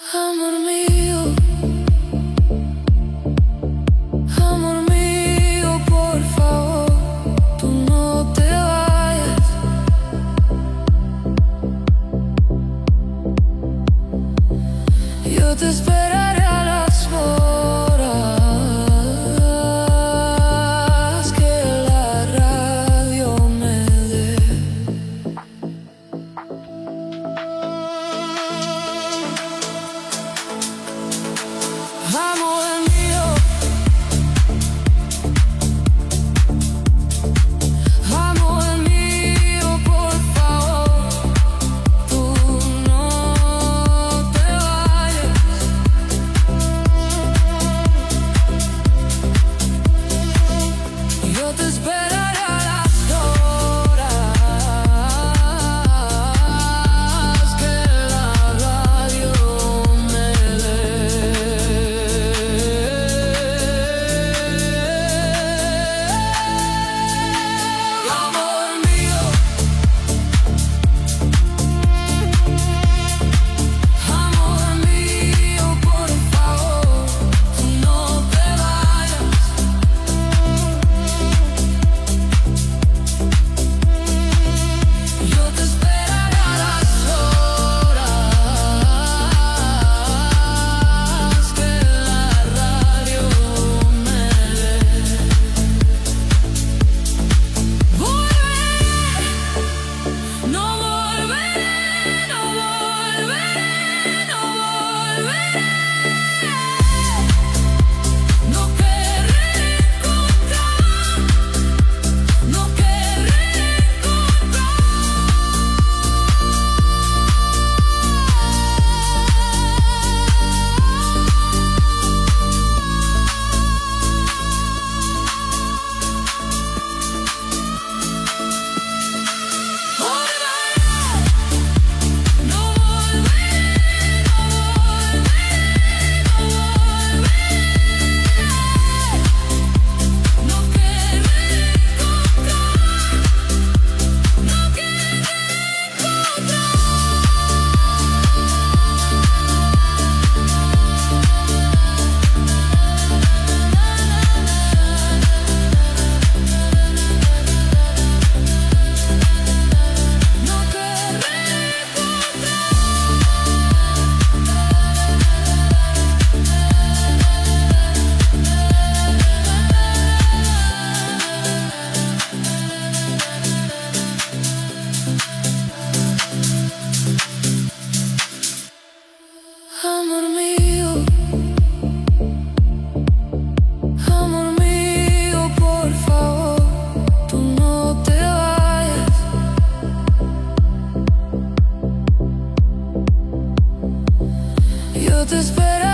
Amor mío, por favor, tú no te vayas. Yo te esperaré a las horas que la radio me dé. Amor mío, amor mío, por favor, tú no te vayas. Yo te esperaré a las horas que la radio me dé. Amor mío, por favor, tú no te vayas. Yo te esperaré a las horas que la radio me dé. Volveré, no volveré, no volveré, no volveré. No querré encontrar, no querré encontrar. No volveré, no volveré, no volveré. No querré encontrar, no querré encontrar. No querré amor mío, por favor, tú no te vayas. Yo te espero.